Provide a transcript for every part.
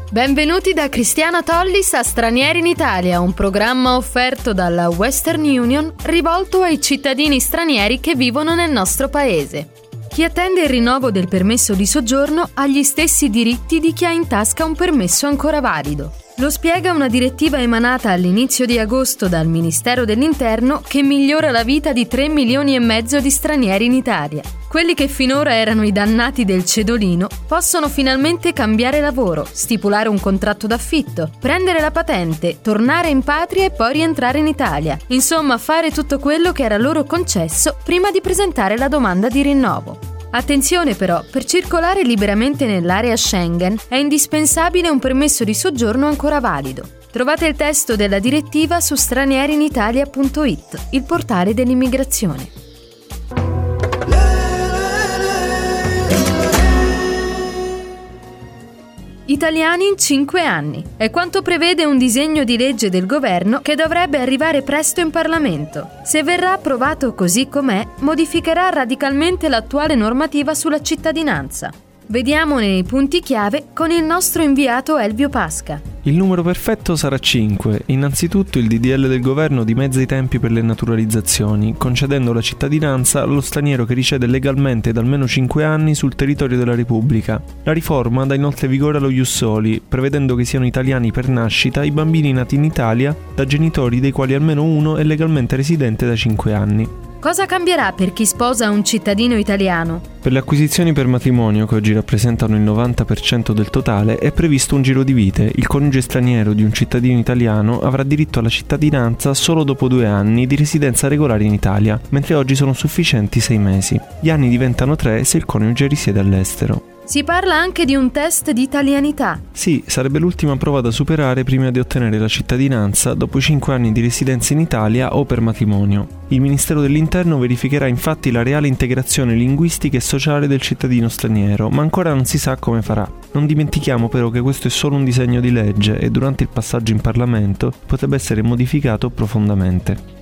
Benvenuti da Cristiana Tollis a Stranieri in Italia, un programma offerto dalla Western Union rivolto ai cittadini stranieri che vivono nel nostro paese. Chi attende il rinnovo del permesso di soggiorno ha gli stessi diritti di chi ha in tasca un permesso ancora valido. Lo spiega una direttiva emanata all'inizio di agosto dal Ministero dell'Interno che migliora la vita di 3,5 milioni di stranieri in Italia. Quelli che finora erano i dannati del cedolino possono finalmente cambiare lavoro, stipulare un contratto d'affitto, prendere la patente, tornare in patria e poi rientrare in Italia. Insomma, fare tutto quello che era loro concesso prima di presentare la domanda di rinnovo. Attenzione però, per circolare liberamente nell'area Schengen è indispensabile un permesso di soggiorno ancora valido. Trovate il testo della direttiva su stranierinitalia.it, il portale dell'immigrazione. Italiani in 5 anni. È quanto prevede un disegno di legge del governo che dovrebbe arrivare presto in Parlamento. Se verrà approvato così com'è, modificherà radicalmente l'attuale normativa sulla cittadinanza. Vediamone i punti chiave con il nostro inviato Elvio Pasca. Il numero perfetto sarà 5. Innanzitutto il DDL del governo dimezza i tempi per le naturalizzazioni, concedendo la cittadinanza allo straniero che risiede legalmente da almeno 5 anni sul territorio della Repubblica. La riforma dà inoltre vigore allo Ius Soli, prevedendo che siano italiani per nascita i bambini nati in Italia da genitori dei quali almeno uno è legalmente residente da 5 anni. Cosa cambierà per chi sposa un cittadino italiano? Per le acquisizioni per matrimonio, che oggi rappresentano il 90% del totale, è previsto un giro di vite. Il coniuge straniero di un cittadino italiano avrà diritto alla cittadinanza solo dopo 2 anni di residenza regolare in Italia, mentre oggi sono sufficienti 6 mesi. Gli anni diventano 3 se il coniuge risiede all'estero. Si parla anche di un test di italianità. Sì, sarebbe l'ultima prova da superare prima di ottenere la cittadinanza dopo i 5 anni di residenza in Italia o per matrimonio. Il Ministero dell'Interno verificherà infatti la reale integrazione linguistica e sociale del cittadino straniero, ma ancora non si sa come farà. Non dimentichiamo però che questo è solo un disegno di legge e durante il passaggio in Parlamento potrebbe essere modificato profondamente.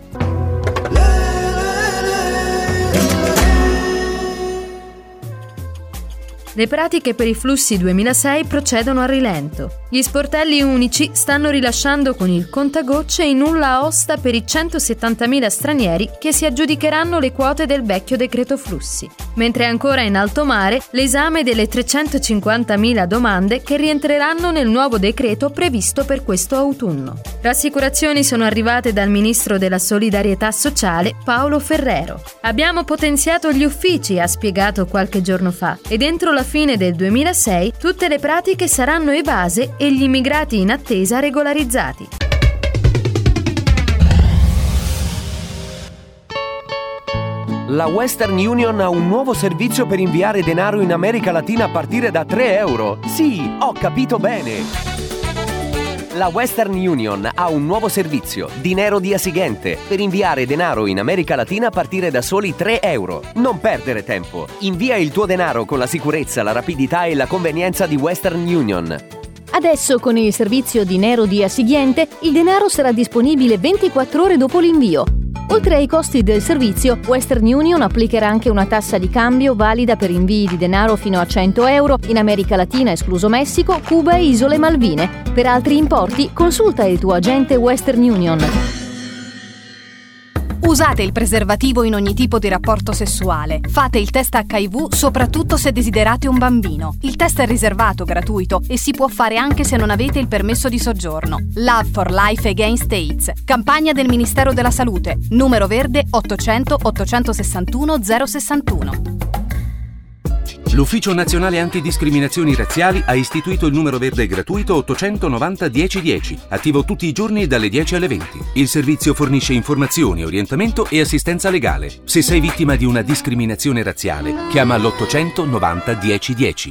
Le pratiche per i flussi 2006 procedono a rilento. Gli sportelli unici stanno rilasciando con il contagocce i nulla osta per i 170.000 stranieri che si aggiudicheranno le quote del vecchio decreto flussi, mentre è ancora in alto mare l'esame delle 350.000 domande che rientreranno nel nuovo decreto previsto per questo autunno. Rassicurazioni sono arrivate dal ministro della Solidarietà Sociale Paolo Ferrero. Abbiamo potenziato gli uffici, ha spiegato qualche giorno fa, ed entro la fine del 2006 tutte le pratiche saranno evase e gli immigrati in attesa regolarizzati. La Western Union ha un nuovo servizio per inviare denaro in America Latina a partire da 3 euro. Sì, ho capito bene! La Western Union ha un nuovo servizio, Dinero Dia Siguiente, per inviare denaro in America Latina a partire da soli 3 euro. Non perdere tempo. Invia il tuo denaro con la sicurezza, la rapidità e la convenienza di Western Union. Adesso con il servizio Dinero Dia Siguiente il denaro sarà disponibile 24 ore dopo l'invio. Oltre ai costi del servizio, Western Union applicherà anche una tassa di cambio valida per invii di denaro fino a 100 euro in America Latina escluso Messico, Cuba e Isole Malvine. Per altri importi, consulta il tuo agente Western Union. Usate il preservativo in ogni tipo di rapporto sessuale. Fate il test HIV soprattutto se desiderate un bambino. Il test è riservato, gratuito e si può fare anche se non avete il permesso di soggiorno. Love for Life Against AIDS. Campagna del Ministero della Salute. Numero verde 800 861 061. L'Ufficio Nazionale Antidiscriminazioni Razziali ha istituito il numero verde gratuito 890 1010, attivo tutti i giorni dalle 10 alle 20. Il servizio fornisce informazioni, orientamento e assistenza legale. Se sei vittima di una discriminazione razziale, chiama l'890 1010.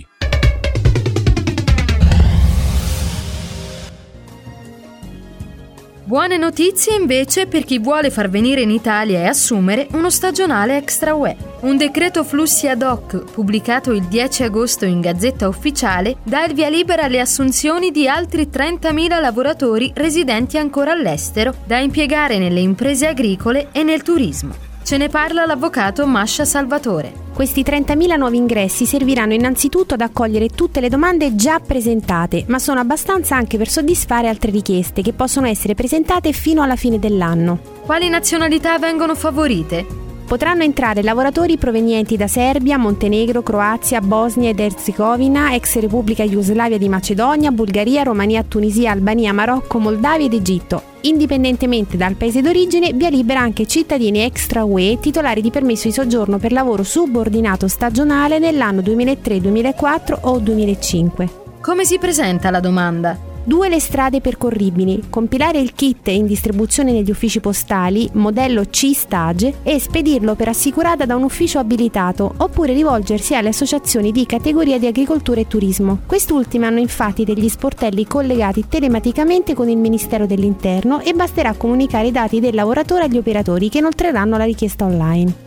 Buone notizie invece per chi vuole far venire in Italia e assumere uno stagionale extra UE. Un decreto flussi ad hoc, pubblicato il 10 agosto in Gazzetta Ufficiale, dà il via libera alle assunzioni di altri 30.000 lavoratori residenti ancora all'estero, da impiegare nelle imprese agricole e nel turismo. Ce ne parla l'avvocato Mascia Salvatore. Questi 30.000 nuovi ingressi serviranno innanzitutto ad accogliere tutte le domande già presentate, ma sono abbastanza anche per soddisfare altre richieste che possono essere presentate fino alla fine dell'anno. Quali nazionalità vengono favorite? Potranno entrare lavoratori provenienti da Serbia, Montenegro, Croazia, Bosnia ed Erzegovina, ex Repubblica Jugoslavia di Macedonia, Bulgaria, Romania, Tunisia, Albania, Marocco, Moldavia ed Egitto. Indipendentemente dal paese d'origine, via libera anche cittadini extra UE titolari di permesso di soggiorno per lavoro subordinato stagionale nell'anno 2003, 2004 o 2005. Come si presenta la domanda? 2 le strade percorribili, compilare il kit in distribuzione negli uffici postali, modello C-Stage, e spedirlo per assicurata da un ufficio abilitato, oppure rivolgersi alle associazioni di categoria di agricoltura e turismo. Quest'ultime hanno infatti degli sportelli collegati telematicamente con il Ministero dell'Interno e basterà comunicare i dati del lavoratore agli operatori che inoltreranno la richiesta online.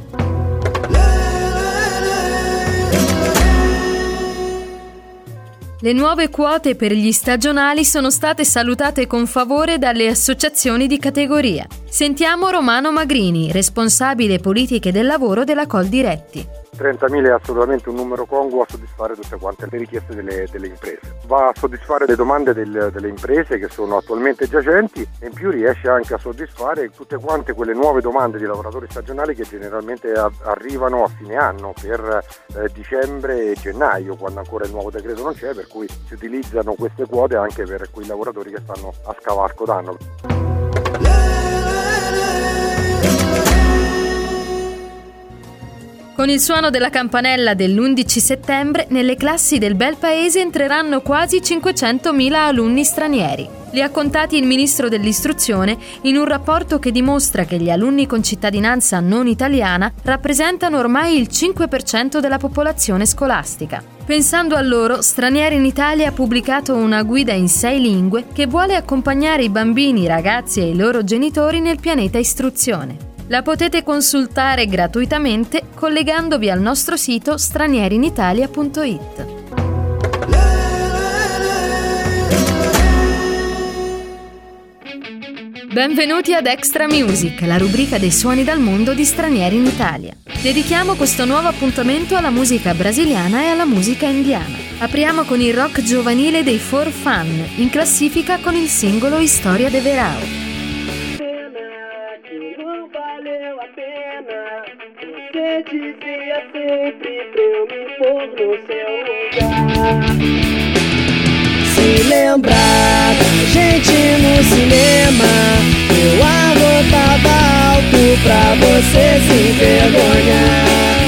Le nuove quote per gli stagionali sono state salutate con favore dalle associazioni di categoria. Sentiamo Romano Magrini, responsabile politiche del lavoro della Coldiretti. 30.000 è assolutamente un numero congruo a soddisfare tutte quante le richieste delle imprese. Va a soddisfare le domande delle imprese che sono attualmente giacenti e in più riesce anche a soddisfare tutte quante quelle nuove domande di lavoratori stagionali che generalmente arrivano a fine anno per dicembre e gennaio, quando ancora il nuovo decreto non c'è, per cui si utilizzano queste quote anche per quei lavoratori che stanno a scavalco d'anno. Con il suono della campanella dell'11 settembre, nelle classi del bel paese entreranno quasi 500.000 alunni stranieri. Li ha contati il ministro dell'istruzione in un rapporto che dimostra che gli alunni con cittadinanza non italiana rappresentano ormai il 5% della popolazione scolastica. Pensando a loro, Stranieri in Italia ha pubblicato una guida in 6 lingue che vuole accompagnare i bambini, i ragazzi e i loro genitori nel pianeta istruzione. La potete consultare gratuitamente collegandovi al nostro sito stranierin-italia.it. Benvenuti ad Extra Music, la rubrica dei suoni dal mondo di Stranieri in Italia. Dedichiamo questo nuovo appuntamento alla musica brasiliana e alla musica indiana. Apriamo con il rock giovanile dei For Fun, in classifica con il singolo Historia de Verão. Você dizia sempre pra eu me pôr no seu lugar. Se lembrar da gente no cinema, eu arrotava alto pra você se envergonhar.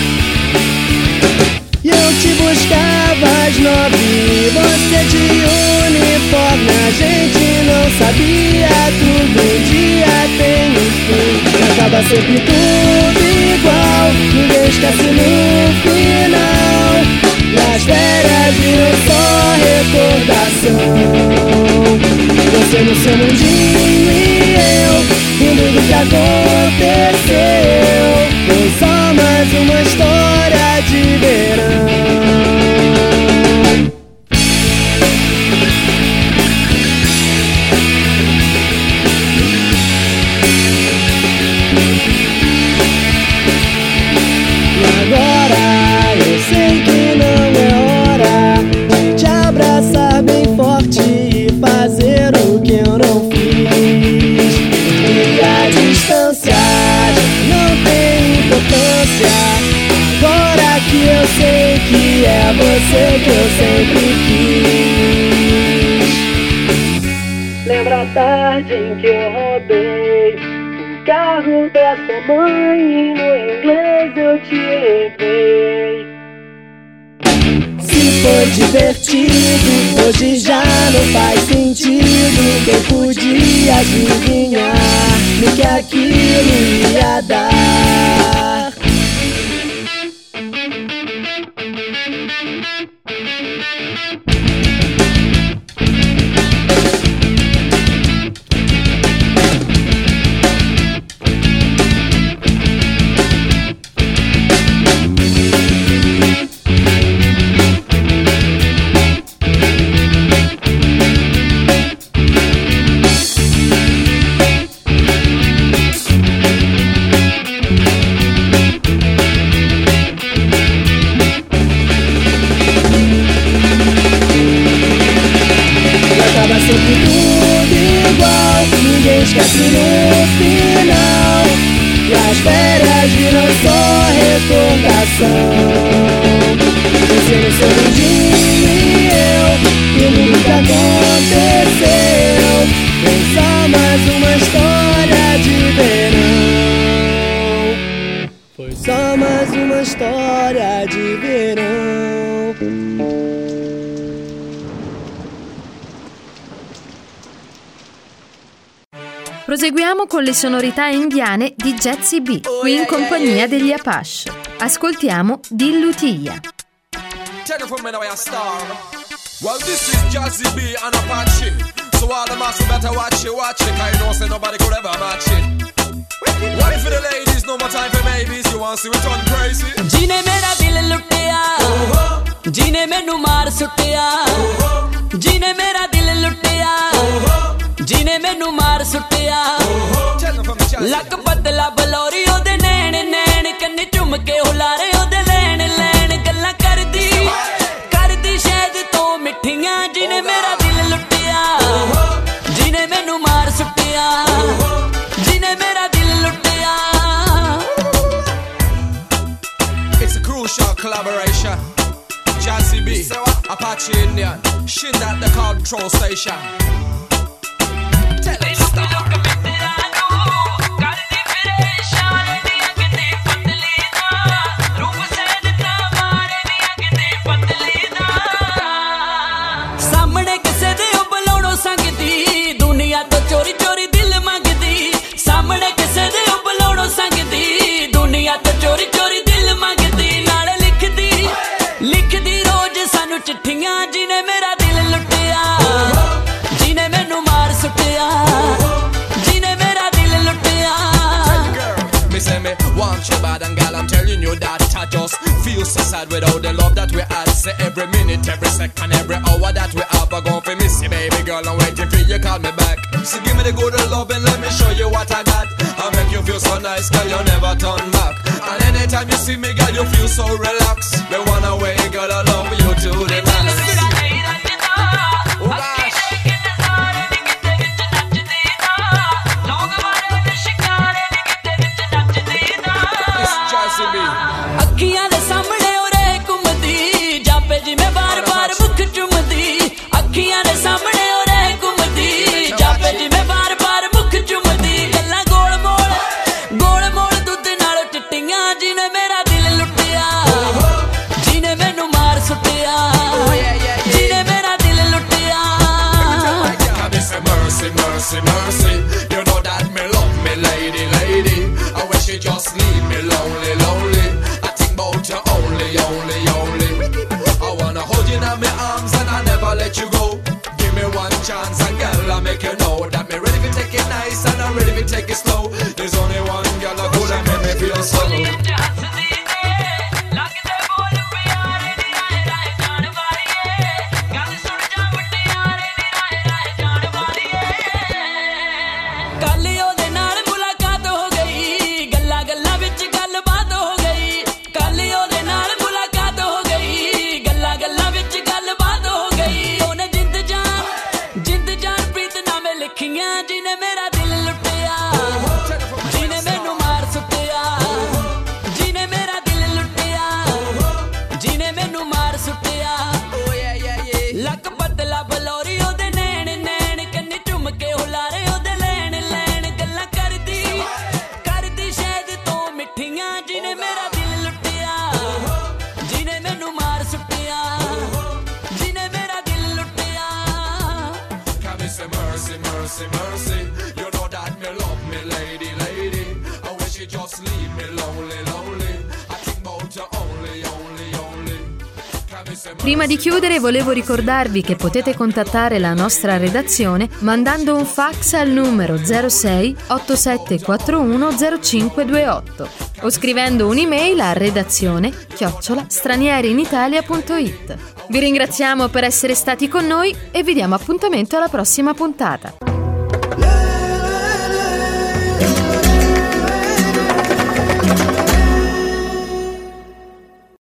E eu te buscava às 9, você de uniforme, a gente não sabia tudo, um dia tem um fim. Acaba sempre tudo igual, ninguém esquece no final. Nas férias viram só recordação. Você no seu mundinho e eu rindo do que aconteceu. Foi só mais uma história de verão. Agora eu sei que não é hora de te abraçar bem forte e fazer o que eu não fiz. E a distância não tem importância. Agora que eu sei que é você que eu sempre quis. Lembra a tarde em que eu roubei o carro da sua mãe e no inglês eu te levei. Se foi divertido, hoje já não faz sentido. Quem podia adivinhar no que aquilo ia dar? férias viram só recordação. Você no seu mundinho e eu, e nunca aconteceu. Foi só mais uma história de verão. Foi só mais uma história de verão. Proseguiamo con le sonorità indiane di Jazzy B, qui in compagnia degli Apache. Ascoltiamo Dillutia. Well, this is Jazzy B and Apache. So all the masses better watch it, cause you know say nobody could ever match it. One for the ladies, no more time for maybes. You want to see we turn crazy? Jine mera dil luttiya, jine menu maar suttiya. Jine mera dil luttiya, jine menu maar suttiya. Lak badla balori ode nैन नैन ਕੰਨੀ ਝੁੰਮ ਕੇ ਹੁਲਾਰੇ ode ਲੈਣ ਲੈਣ ਗੱਲਾਂ ਕਰਦੀ ਸ਼ਾਇਦ ਤੋਂ ਮਿੱਠੀਆਂ ਜਿਹਨੇ ਮੇਰਾ ਦਿਲ ਲੁੱਟਿਆ ਜਿਹਨੇ ਮੈਨੂੰ ਮਾਰ ਸੁੱਟਿਆ ਜਿਹਨੇ ਮੇਰਾ ਦਿਲ ਲੁੱਟਿਆ. It's a crucial collaboration. Jazzy B, Apache Indian, shin at the control station. Tell it stop. ਚੋਰੀ ਚੋਰੀ ਦਿਲ ਮੰਗਦੀ ਸਾਹਮਣੇ ਕਿਸੇ ਦੇ ਬੁਲਾਉਣੋਂ ਸੰਗਦੀ ਦੁਨੀਆ ਤੋਂ ਚੋਰੀ ਚੋਰੀ ਦਿਲ ਮੰਗਦੀ ਨਾਲ ਲਿਖਦੀ ਰੋਜ਼ ਸਾਨੂੰ ਚਿੱਠੀਆਂ ਜਿਹਨੇ ਮੇਰਾ ਦਿਲ ਲੁੱਟਿਆ ਜਿਹਨੇ ਮੈਨੂੰ ਮਾਰ ਸੁੱਟਿਆ ਜਿਹਨੇ ਮੇਰਾ ਦਿਲ ਲੁੱਟਿਆ. Me say me want you bad and gal I'm telling you that I just feel so sad without the love that we had. Say every minute, every second, every hour that we have are gonna miss you baby girl. I'm waiting for you call me back. So give me the good love and let me show you what I got. I'll make you feel so nice girl, you never turn back. And anytime you see me girl you feel so relaxed. Me wanna way girl I love you to the max. ਅੱਖੀਆਂ ਦੇ ਸਾਹਮਣੇ ਉਰੇ ਘੁੰਮਦੀ ਜਾਪੇ ਜਿਵੇਂ ਬਾਰ-ਬਾਰ ਮੁੱਖ ਚੁੰਮਦੀ ਅੱਖੀਆਂ ਦੇ ਸਾਹਮਣੇ ਉਰੇ ਘੁੰਮਦੀ ਜਾਪੇ ਜਿਵੇਂ ਬਾਰ-ਬਾਰ ਮੁੱਖ ਚੁੰਮਦੀ ਗੱਲਾਂ ਗੋਲ ਮੋਲ ਦੁੱਧ ਨਾਲ ਟਿੱਟੀਆਂ ਜਿਹਨੇ ਮੇਰਾ ਦਿਲ ਲੁੱਟਿਆ ਜਿਹਨੇ ਮੈਨੂੰ ਮਾਰ ਸੁੱਟਿਆ ਜਿਹਨੇ ਮੇਰਾ ਦਿਲ ਲੁੱਟਿਆ. Mercy, mercy, mercy. You know that me love me lady. I wish you just leave me lonely. I think about you only. I wanna hold you in my arms and I never let you go. Give me one chance and girl I make you know that me ready to take it nice and I'm ready to take it slow. There's only one girl that could make me feel so. ਜਿਹਨੇ ਮੇਰਾ ਦਿਲ ਲੁੱਟਿਆ ਜਿਹਨੇ ਮੈਨੂੰ ਮਾਰ ਸੁੱਟਿਆ ਜਿਹਨੇ ਮੇਰਾ ਦਿਲ ਲੁੱਟਿਆ ਜਿਹਨੇ ਮੈਨੂੰ ਮਾਰ ਸੁੱਟਿਆ. ਲੱਕ ਬਦਲਾ ਬਲੌਰੀ ਉਹਦੇ ਨੈਣ ਕੰਨੀ ਝੁੰਮ ਕੇ ਹੁਲਾਰੇ ਉਹਦੇ ਲੈਣ ਗੱਲਾਂ ਕਰਦੀ ਸ਼ਾਇਦ ਤੋਂ ਮਿੱਠੀਆਂ ਜਿਹਨੇ ਮੇਰਾ ਦਿਲ ਲੁੱਟਿਆ ਜਿਹਨੇ ਮੈਨੂੰ ਮਾਰ ਸੁੱਟਿਆ ਜਿਹਨੇ ਮੇਰਾ ਦਿਲ ਲੁੱਟਿਆ. Mercy, mercy, mercy. You know that me love me lady. I wish you just leave me lonely. I think about you only. Prima di chiudere volevo ricordarvi che potete contattare la nostra redazione mandando un fax al numero 06 8741 0528 o scrivendo un'email a redazione@stranierinitalia.it. Vi ringraziamo per essere stati con noi e vi diamo appuntamento alla prossima puntata.